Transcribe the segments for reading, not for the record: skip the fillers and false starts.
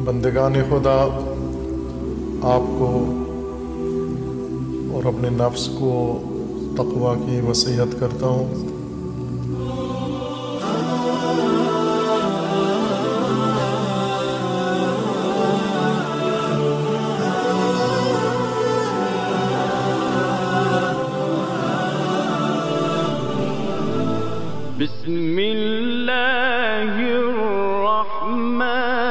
بندگان خدا، آپ کو اور اپنے نفس کو تقوی کی وصیت کرتا ہوں۔ بسم اللہ الرحمن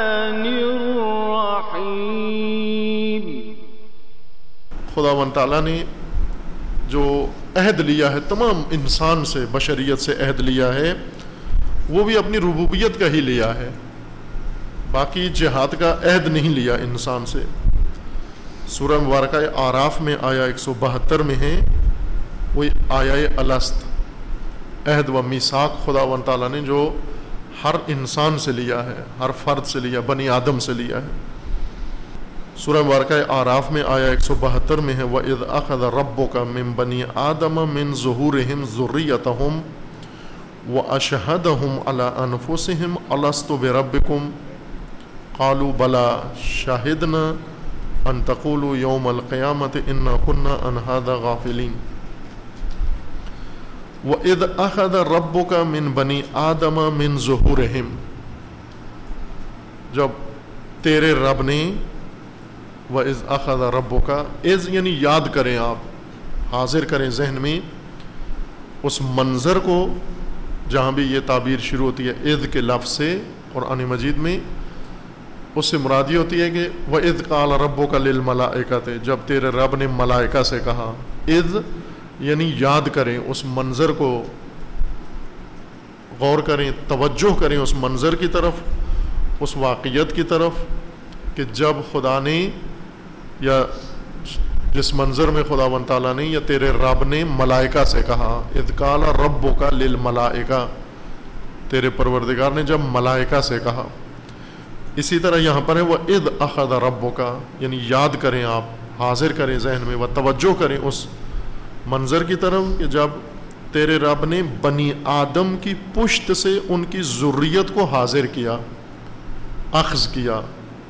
الرحیم۔ خداوند تعالیٰ نے جو عہد لیا ہے تمام انسان سے، بشریت سے عہد لیا ہے، وہ بھی اپنی ربوبیت کا ہی لیا ہے، باقی جہاد کا عہد نہیں لیا انسان سے۔ سورہ مبارکہ اعراف میں آیا 172 میں ہے، وہ آیا الست، عہد و میثاق خداوند تعالیٰ نے جو ہر انسان سے لیا ہے، ہر فرد سے لیا، بنی آدم سے لیا ہے۔ سورہ مبارکہ اعراف میں آیا 172 میں ہے، وَإِذْ أَخَذَ رَبُّكَ مِن بَنِي آدَمَ مِن ظُهُورِهِمْ ذُرِّيَّتَهُمْ وَأَشْهَدَهُمْ عَلَىٰ أَنفُسِهِمْ أَلَسْتُ بِرَبِّكُمْ قَالُوا بَلَىٰ شَهِدْنَا أَن تَقُولُوا يَوْمَ الْقِيَامَةِ إِنَّا كُنَّا عَنْ هَٰذَا غَافِلِينَ۔ وَإِذْ أَخَذَ رَبُّكَ مِن بَنِي آدَمَ مِن ظُهُورِهِمْ، جب تیرے رب نے، وَإِذْ أَخَذَ رَبُّكَ، اذ یعنی یاد کریں، آپ حاضر کریں ذہن میں اس منظر کو جہاں بھی یہ تعبیر شروع ہوتی ہے اذ کے لفظ سے قرآن مجید میں، اس سے مراد یہ ہوتی ہے کہ وَإِذْ قَالَ رَبُّكَ لِلْمَلَائِكَةِ، جب تیرے رب نے ملائکہ سے کہا۔ اذ یعنی یاد کریں اس منظر کو، غور کریں، توجہ کریں اس منظر کی طرف، اس واقعیت کی طرف کہ جب خدا نے، یا جس منظر میں خداوند تعالیٰ نے یا تیرے رب نے ملائکہ سے کہا۔ اذ قال ربک للملائکہ، تیرے پروردگار نے جب ملائکہ سے کہا۔ اسی طرح یہاں پر ہے وَإِذْ أَخَذَ رَبُّكَ، یعنی یاد کریں، آپ حاضر کریں ذہن میں، و توجہ کریں اس منظر کی طرف کہ جب تیرے رب نے بنی آدم کی پشت سے ان کی ذریت کو حاضر کیا، اخذ کیا۔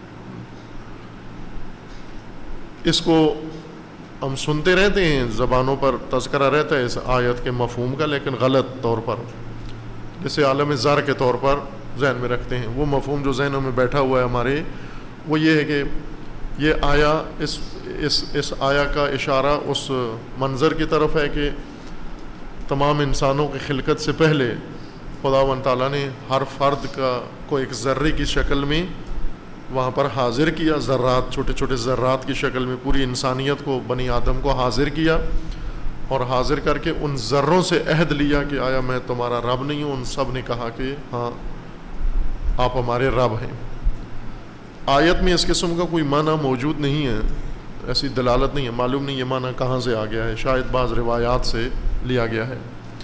اس کو ہم سنتے رہتے ہیں، زبانوں پر تذکرہ رہتا ہے اس آیت کے مفہوم کا، لیکن غلط طور پر، جسے عالم زر کے طور پر ذہن میں رکھتے ہیں۔ وہ مفہوم جو ذہنوں میں بیٹھا ہوا ہے ہمارے، وہ یہ ہے کہ یہ آیا، اس آیا کا اشارہ اس منظر کی طرف ہے کہ تمام انسانوں کی خلقت سے پہلے خداوند تعالیٰ نے ہر فرد کو ایک ذرے کی شکل میں وہاں پر حاضر کیا، ذرات، چھوٹے چھوٹے ذرات کی شکل میں پوری انسانیت کو، بنی آدم کو حاضر کیا، اور حاضر کر کے ان ذروں سے عہد لیا کہ آیا میں تمہارا رب نہیں ہوں؟ ان سب نے کہا کہ ہاں آپ ہمارے رب ہیں۔ آیت میں اس قسم کا کوئی معنی موجود نہیں ہے، ایسی دلالت نہیں ہے، معلوم نہیں یہ معنی کہاں سے آ گیا ہے، شاید بعض روایات سے لیا گیا ہے۔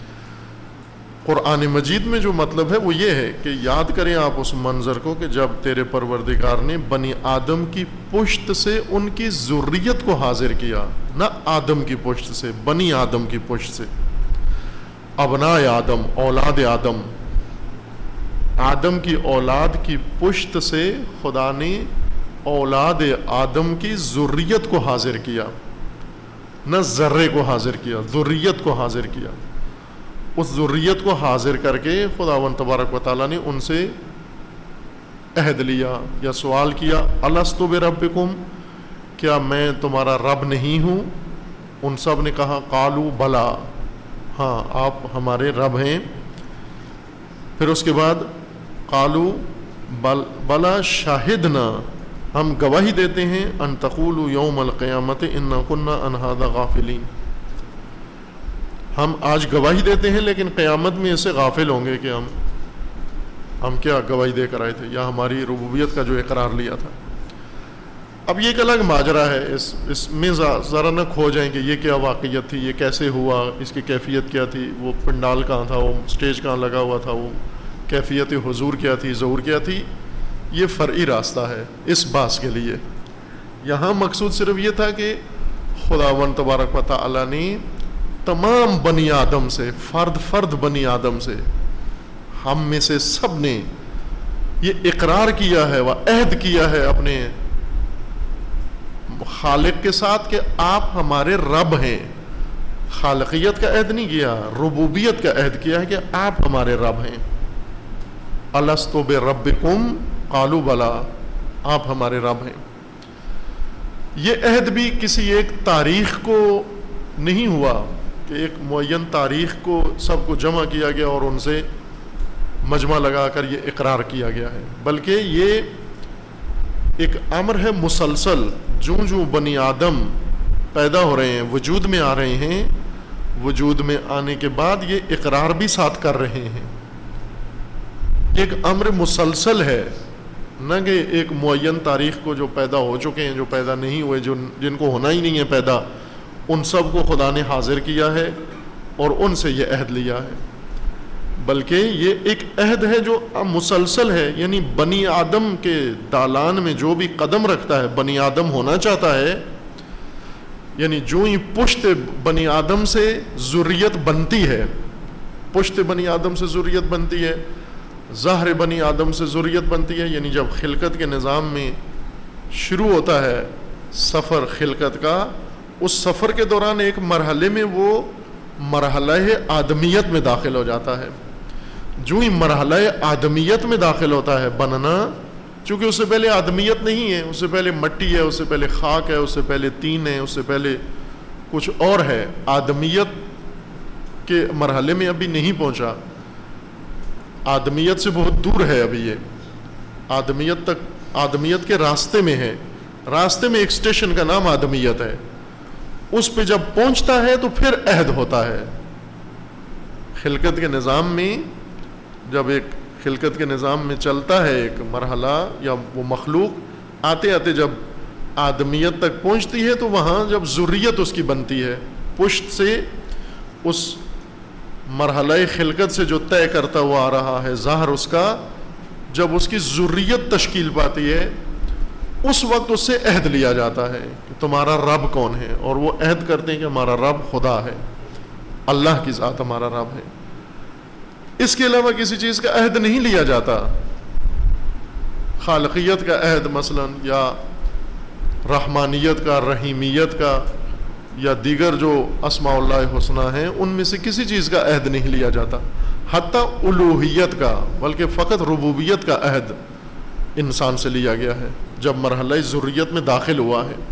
قرآن مجید میں جو مطلب ہے وہ یہ ہے کہ یاد کریں آپ اس منظر کو کہ جب تیرے پروردگار نے بنی آدم کی پشت سے ان کی ذریت کو حاضر کیا، نہ آدم کی پشت سے، بنی آدم کی پشت سے، ابناء آدم، اولاد آدم، آدم کی اولاد کی پشت سے خدا نے اولاد آدم کی ذریت کو حاضر کیا، نہ ذرے کو حاضر کیا، ذریت کو حاضر کیا۔ اس ذریت کو حاضر کر کے خداوند تبارک و تعالیٰ نے ان سے عہد لیا یا سوال کیا، الست بربکم، کیا میں تمہارا رب نہیں ہوں؟ ان سب نے کہا قالوا بلا، ہاں آپ ہمارے رب ہیں۔ پھر اس کے بعد قالوا بلا شاہدنا، ہم گواہی دیتے ہیں، ان تقولوا یوم القیامت انا کنا عن ھذا غافلین، ہم آج گواہی دیتے ہیں لیکن قیامت میں اس سے غافل ہوں گے کہ ہم کیا گواہی دے کر آئے تھے، یا ہماری ربوبیت کا جو اقرار لیا تھا۔ اب یہ ایک الگ ماجرا ہے، اس میں ذرا نہ کھو جائیں کہ یہ کیا واقعیت تھی، یہ کیسے ہوا، اس کی کیفیت کیا تھی، وہ پنڈال کہاں تھا، وہ سٹیج کہاں لگا ہوا تھا، وہ کیفیت حضور کیا تھی، ظہور کیا تھی، یہ فرعی راستہ ہے اس بحث کے لیے۔ یہاں مقصود صرف یہ تھا کہ خداوند تبارک و تعالیٰ نے تمام بنی آدم سے، فرد فرد بنی آدم سے، ہم میں سے سب نے یہ اقرار کیا ہے و عہد کیا ہے اپنے خالق کے ساتھ کہ آپ ہمارے رب ہیں. خالقیت کا عہد نہیں کیا, ربوبیت کا عہد کیا ہے کہ آپ ہمارے رب ہیں. الستو بربکم قالوا بلا, آپ ہمارے رب ہیں. یہ عہد بھی کسی ایک تاریخ کو نہیں ہوا کہ ایک معین تاریخ کو سب کو جمع کیا گیا اور ان سے مجمع لگا کر یہ اقرار کیا گیا ہے, بلکہ یہ ایک امر ہے مسلسل. جو بنی آدم پیدا ہو رہے ہیں, وجود میں آ رہے ہیں, وجود میں آنے کے بعد یہ اقرار بھی ساتھ کر رہے ہیں. ایک امر مسلسل ہے, نہ کہ ایک معین تاریخ کو جو پیدا ہو چکے ہیں, جو پیدا نہیں ہوئے, جن کو ہونا ہی نہیں ہے پیدا, ان سب کو خدا نے حاضر کیا ہے اور ان سے یہ عہد لیا ہے. بلکہ یہ ایک عہد ہے جو مسلسل ہے. یعنی بنی آدم کے دالان میں جو بھی قدم رکھتا ہے, بنی آدم ہونا چاہتا ہے, یعنی جو ہی پشت بنی آدم سے ذریت بنتی ہے, پشت بنی آدم سے ذریت بنتی ہے, ظاہر بنی آدم سے ذریت بنتی ہے. یعنی جب خلقت کے نظام میں شروع ہوتا ہے سفر خلقت کا, اس سفر کے دوران ایک مرحلے میں وہ مرحلہ آدمیت میں داخل ہو جاتا ہے. جو ہی مرحلہ آدمیت میں داخل ہوتا ہے بننا, چونکہ اس سے پہلے آدمیت نہیں ہے, اس سے پہلے مٹی ہے, اس سے پہلے خاک ہے, اس سے پہلے طین ہے, اس سے پہلے کچھ اور ہے. آدمیت کے مرحلے میں ابھی نہیں پہنچا, آدمیت سے بہت دور ہے ابھی. یہ آدمیت تک, آدمیت کے راستے میں ہے. راستے میں ایک اسٹیشن کا نام آدمیت ہے. اس پہ جب پہنچتا ہے تو پھر عہد ہوتا ہے. خلقت کے نظام میں جب ایک خلقت کے نظام میں چلتا ہے ایک مرحلہ یا وہ مخلوق, آتے آتے جب آدمیت تک پہنچتی ہے تو وہاں جب ذریت اس کی بنتی ہے, پشت سے اس مرحلہ خلقت سے جو طے کرتا ہوا آ رہا ہے ظاہر اس کا, جب اس کی ذریت تشکیل پاتی ہے, اس وقت اس سے عہد لیا جاتا ہے کہ تمہارا رب کون ہے. اور وہ عہد کرتے ہیں کہ ہمارا رب خدا ہے, اللہ کی ذات ہمارا رب ہے. اس کے علاوہ کسی چیز کا عہد نہیں لیا جاتا. خالقیت کا عہد مثلا, یا رحمانیت کا, رحیمیت کا, یا دیگر جو اسماء اللہ حسنی ہیں, ان میں سے کسی چیز کا عہد نہیں لیا جاتا. حتیٰ الوہیت کا, بلکہ فقط ربوبیت کا عہد انسان سے لیا گیا ہے جب مرحلہ ذریت میں داخل ہوا ہے.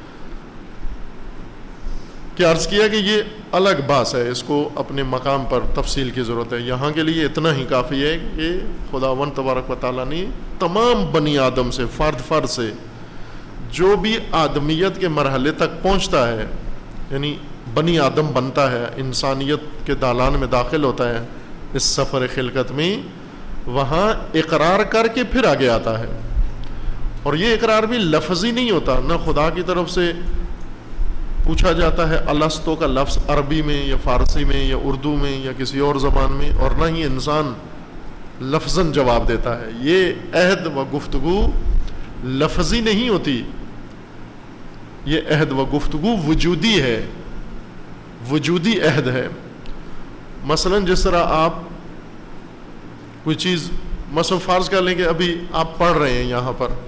کیا عرض کیا کہ یہ الگ بات ہے, اس کو اپنے مقام پر تفصیل کی ضرورت ہے. یہاں کے لیے اتنا ہی کافی ہے کہ خداوند تبارک و تعالیٰ نے تمام بنی آدم سے, فرد سے, جو بھی آدمیت کے مرحلے تک پہنچتا ہے, یعنی بنی آدم بنتا ہے, انسانیت کے دالان میں داخل ہوتا ہے اس سفر خلقت میں, وہاں اقرار کر کے پھر آگے آتا ہے. اور یہ اقرار بھی لفظی نہیں ہوتا, نہ خدا کی طرف سے پوچھا جاتا ہے الستو کا لفظ عربی میں یا فارسی میں یا اردو میں یا کسی اور زبان میں, اور نہ ہی انسان لفظاً جواب دیتا ہے. یہ عہد و گفتگو لفظی نہیں ہوتی, یہ عہد و گفتگو وجودی ہے, وجودی عہد ہے. مثلا جس طرح آپ کوئی چیز, مثلا فرض کر لیں کہ ابھی آپ پڑھ رہے ہیں یہاں پر,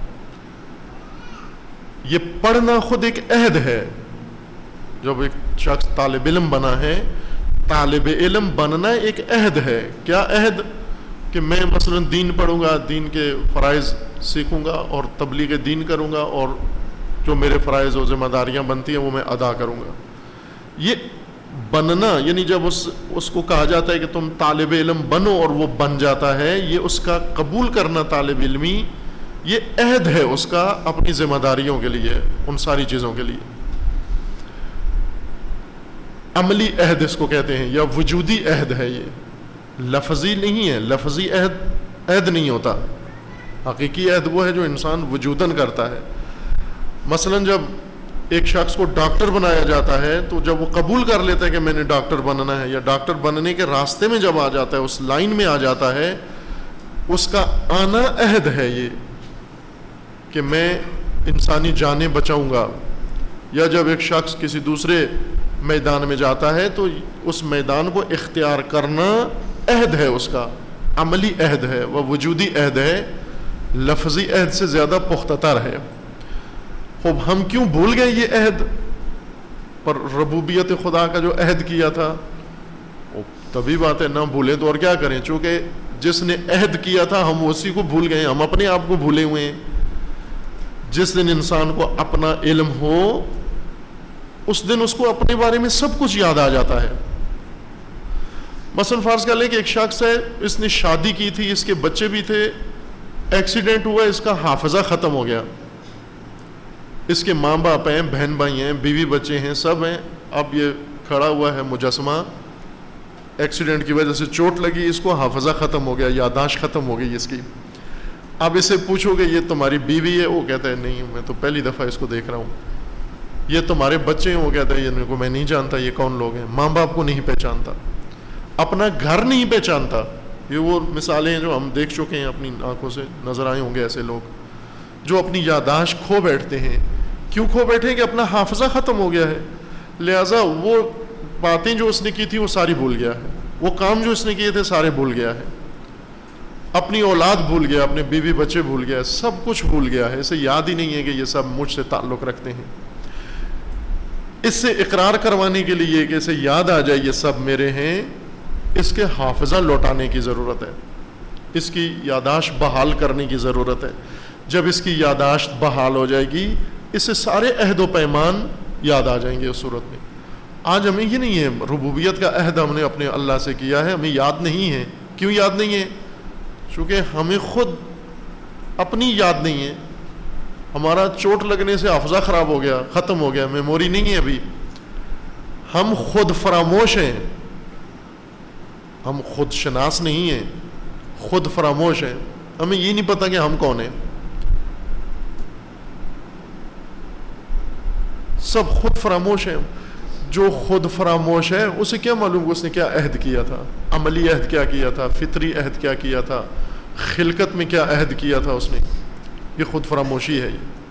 یہ پڑھنا خود ایک عہد ہے. جب ایک شخص طالب علم بنا ہے, طالب علم بننا ایک عہد ہے. کیا عہد؟ کہ میں مثلا دین پڑھوں گا, دین کے فرائض سیکھوں گا اور تبلیغ دین کروں گا, اور جو میرے فرائض و ذمہ داریاں بنتی ہیں وہ میں ادا کروں گا. یہ بننا, یعنی جب اس کو کہا جاتا ہے کہ تم طالب علم بنو اور وہ بن جاتا ہے, یہ اس کا قبول کرنا طالب علمی, یہ عہد ہے اس کا اپنی ذمہ داریوں کے لیے, ان ساری چیزوں کے لیے. عملی عہد اس کو کہتے ہیں, یا وجودی عہد ہے. یہ لفظی نہیں ہے, لفظی عہد نہیں ہوتا. حقیقی عہد وہ ہے جو انسان وجوداً کرتا ہے. مثلا جب ایک شخص کو ڈاکٹر بنایا جاتا ہے تو جب وہ قبول کر لیتا ہے کہ میں نے ڈاکٹر بننا ہے, یا ڈاکٹر بننے کے راستے میں جب آ جاتا ہے, اس لائن میں آ جاتا ہے, اس کا آنا عہد ہے یہ کہ میں انسانی جانیں بچاؤں گا. یا جب ایک شخص کسی دوسرے میدان میں جاتا ہے تو اس میدان کو اختیار کرنا عہد ہے اس کا, عملی عہد ہے, وہ وجودی عہد ہے لفظی عہد سے زیادہ پختہ تر ہے. خوب ہم کیوں بھول گئے یہ عہد پر ربوبیت خدا کا جو عہد کیا تھا؟ تبھی بات ہے نہ بھولیں تو اور کیا کریں، چونکہ جس نے عہد کیا تھا ہم اسی کو بھول گئے، ہم اپنے آپ کو بھولے ہوئے ہیں. جس دن انسان کو اپنا علم ہو اس دن اس کو اپنے بارے میں سب کچھ یاد آ جاتا ہے. مثلا فرض کر لیں کہ ایک شخص ہے، اس نے شادی کی تھی، اس کے بچے بھی تھے، ایکسیڈنٹ ہوا، اس کا حافظہ ختم ہو گیا. اس کے ماں باپ ہیں، بہن بھائی ہیں، بیوی بچے ہیں، سب ہیں. اب یہ کھڑا ہوا ہے مجسمہ، ایکسیڈنٹ کی وجہ سے چوٹ لگی، اس کو حافظہ ختم ہو گیا، یادداشت ختم ہو گئی اس کی. اب اسے پوچھو کہ یہ تمہاری بیوی ہے؟ وہ کہتا ہے نہیں، میں تو پہلی دفعہ اس کو دیکھ رہا ہوں. یہ تمہارے بچے ہیں؟ وہ کہتا ہے یہ کو میں نہیں جانتا، یہ کون لوگ ہیں. ماں باپ کو نہیں پہچانتا، اپنا گھر نہیں پہچانتا. یہ وہ مثالیں ہیں جو ہم دیکھ چکے ہیں، اپنی آنکھوں سے نظر آئے ہوں گے. ایسے لوگ جو اپنی یادداشت کھو بیٹھتے ہیں. کیوں کھو بیٹھے ہیں؟ کہ اپنا حافظہ ختم ہو گیا ہے، لہٰذا وہ باتیں جو اس نے کی تھی وہ ساری بھول گیا ہے، وہ کام جو اس نے کیے تھے سارے بھول گیا ہے، اپنی اولاد بھول گیا، اپنے بیوی بچے بھول گیا، سب کچھ بھول گیا ہے. اسے یاد ہی نہیں ہے کہ یہ سب مجھ سے تعلق رکھتے ہیں. اس سے اقرار کروانے کے لیے کہ اسے یاد آ جائے یہ سب میرے ہیں، اس کے حافظہ لوٹانے کی ضرورت ہے، اس کی یادداشت بحال کرنے کی ضرورت ہے. جب اس کی یادداشت بحال ہو جائے گی اس سے سارے عہد و پیمان یاد آ جائیں گے اس صورت میں. آج ہمیں یہ نہیں ہے، ربوبیت کا عہد ہم نے اپنے اللہ سے کیا ہے، ہمیں یاد نہیں ہے. کیوں یاد نہیں ہے؟ چونکہ ہمیں خود اپنی یاد نہیں ہے. ہمارا چوٹ لگنے سے حافظہ خراب ہو گیا، ختم ہو گیا، میموری نہیں ہے ابھی. ہم خود فراموش ہیں، ہم خود شناس نہیں ہیں، خود فراموش ہیں. ہمیں یہ نہیں پتہ کہ ہم کون ہیں. سب خود فراموش ہیں. جو خود فراموش ہے اسے کیا معلوم اس نے کیا عہد کیا تھا، عملی عہد کیا کیا تھا، فطری عہد کیا کیا تھا، خلقت میں کیا عہد کیا تھا اس نے. یہ خود فراموشی ہے.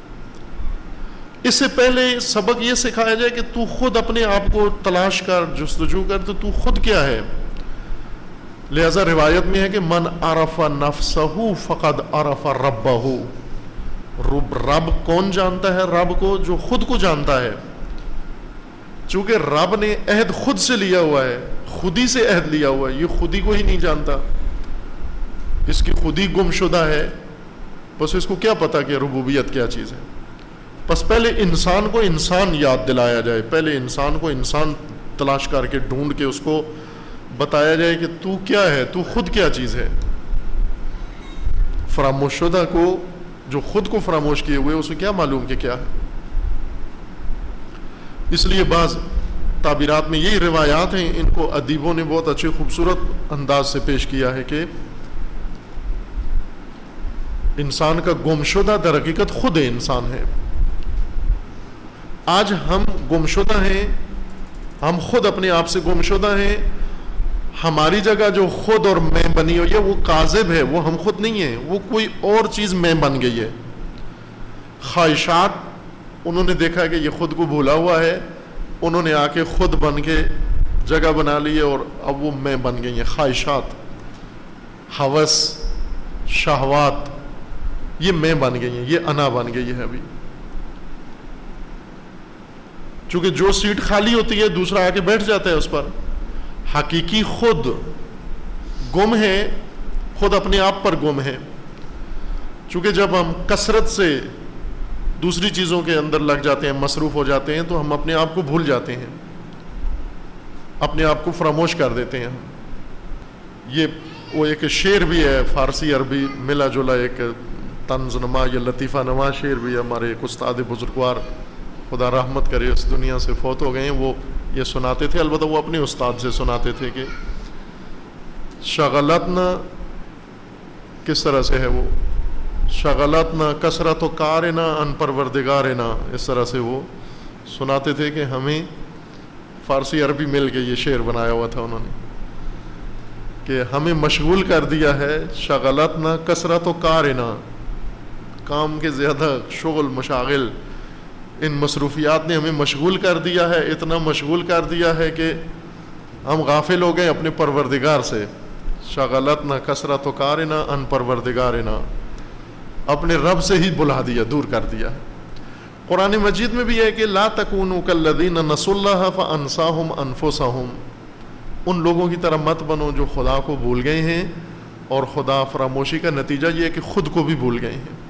اس سے پہلے سبق یہ سکھایا جائے کہ تو خود اپنے آپ کو تلاش کر، جستجو کر، تو خود کیا ہے. لہذا روایت میں ہے کہ من عرف نفسہ فقد عرف ربہ. رب کون جانتا ہے؟ رب کو جو خود کو جانتا ہے. چونکہ رب نے عہد خود سے لیا ہوا ہے، خود ہی سے عہد لیا ہوا ہے، یہ خود ہی کو ہی نہیں جانتا، اس کی خود ہی گم شدہ ہے. بس اس کو کیا پتا کہ ربوبیت کیا چیز ہے. بس پہلے انسان کو انسان یاد دلایا جائے، پہلے انسان کو انسان تلاش کر کے ڈھونڈ کے اس کو بتایا جائے کہ تو کیا ہے، تو خود کیا چیز ہے. فراموش شدہ کو، جو خود کو فراموش کیے ہوئے، اسے کیا معلوم کہ کیا ہے. اس لیے بعض تعبیرات میں یہی روایات ہیں، ان کو ادیبوں نے بہت اچھے خوبصورت انداز سے پیش کیا ہے کہ انسان کا گم شدہ در حقیقت خود انسان ہے. آج ہم گم شدہ ہیں، ہم خود اپنے آپ سے گم شدہ ہیں. ہماری جگہ جو خود اور میں بنی ہوئی ہے وہ کاذب ہے، وہ ہم خود نہیں ہیں، وہ کوئی اور چیز میں بن گئی ہے. خواہشات، انہوں نے دیکھا کہ یہ خود کو بھولا ہوا ہے، انہوں نے آ کے خود بن کے جگہ بنا لی ہے اور اب وہ میں بن گئی ہیں. خواہشات، ہوس، شہوات، یہ میں بن گئی ہیں، یہ انا بن گئی ہے. ابھی چونکہ جو سیٹ خالی ہوتی ہے دوسرا آ کے بیٹھ جاتا ہے اس پر. حقیقی خود گم ہے، خود اپنے آپ پر گم ہے. چونکہ جب ہم کثرت سے دوسری چیزوں کے اندر لگ جاتے ہیں، مصروف ہو جاتے ہیں، تو ہم اپنے آپ کو بھول جاتے ہیں، اپنے آپ کو فراموش کر دیتے ہیں. یہ وہ ایک شعر بھی ہے فارسی عربی ملا جلا، ایک طنز نما یا لطیفہ نما شعر بھی ہے. ہمارے ایک استاد بزرگوار، خدا رحمت کرے، اس دنیا سے فوت ہو گئے ہیں، وہ یہ سناتے تھے. البتہ وہ اپنے استاد سے سناتے تھے کہ شغلتنا، کس طرح سے ہے وہ، شغلتنا کثرت و کارنا ان پروردگارنا، اس طرح سے وہ سناتے تھے کہ ہمیں فارسی عربی مل کے یہ شعر بنایا ہوا تھا انہوں نے کہ ہمیں مشغول کر دیا ہے. شغلتنا کثرت و کارنا، کام کے زیادہ شغل مشاغل، ان مصروفیات نے ہمیں مشغول کر دیا ہے، اتنا مشغول کر دیا ہے کہ ہم غافل ہو گئے اپنے پروردگار سے. شغلتنا کثرت و کارنا ان پروردگارنا. اپنے رب سے ہی بلا دیا، دور کر دیا۔ قرآن مجید میں بھی ہے کہ لا تکونوا کالذین نسوا اللہ فانساہم انفسہم، ان لوگوں کی طرح مت بنو جو خدا کو بھول گئے ہیں، اور خدا فراموشی کا نتیجہ یہ ہے کہ خود کو بھی بھول گئے ہیں۔